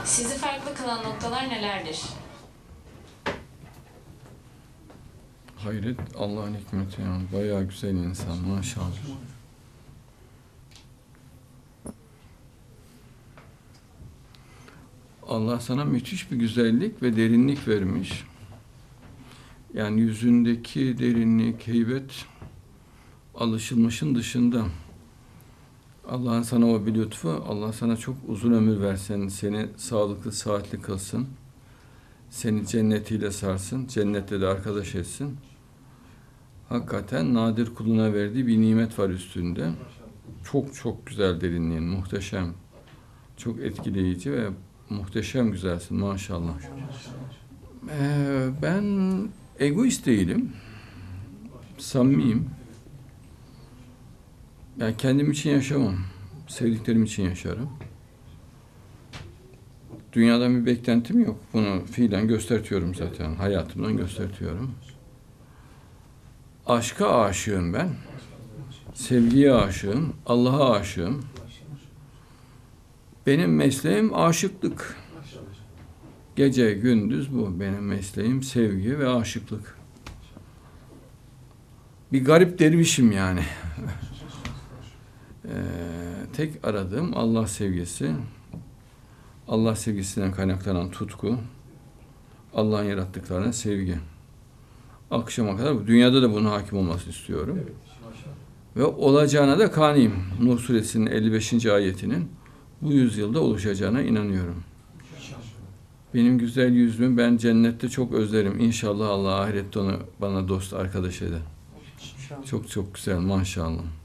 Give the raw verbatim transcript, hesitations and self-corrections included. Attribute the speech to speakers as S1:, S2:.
S1: Sizi farklı kılan noktalar nelerdir?
S2: Hayret, Allah'ın hikmeti ya. Bayağı güzel insan maşallah. Allah sana müthiş bir güzellik ve derinlik vermiş. Yani yüzündeki derinlik, heybet alışılmışın dışında. Allah'ın sana o bir lütfu, Allah sana çok uzun ömür versin, seni sağlıklı, sıhhatli kılsın. Seni cennetiyle sarsın, cennette de arkadaş etsin. Hakikaten nadir kuluna verdiği bir nimet var üstünde. Çok çok güzel derinliğin, muhteşem. Çok etkileyici ve muhteşem güzelsin maşallah. Ee, ben egoist değilim. Samimiyim. Yani kendim için yaşamam. Sevdiklerim için yaşarım. Dünyadan bir beklentim yok. Bunu fiilen göstertiyorum zaten. Hayatımdan göstertiyorum. Aşka aşığım ben. Sevgiye aşığım. Allah'a aşığım. Benim mesleğim aşıklık. Gece gündüz bu. Benim mesleğim sevgi ve aşıklık. Bir garip dervişim yani. ee, tek aradığım Allah sevgisi. Allah sevgisinden kaynaklanan tutku. Allah'ın yarattıklarına sevgi. Akşama kadar dünyada da bunun hakim olması istiyorum. Ve olacağına da kaniyim. Nuh Suresinin elli beşinci ayetinin bu yüzyılda oluşacağına inanıyorum. Benim güzel yüzümü ben cennette çok özlerim. İnşallah Allah ahirette onu bana dost arkadaş eder. Çok çok güzel maşallah.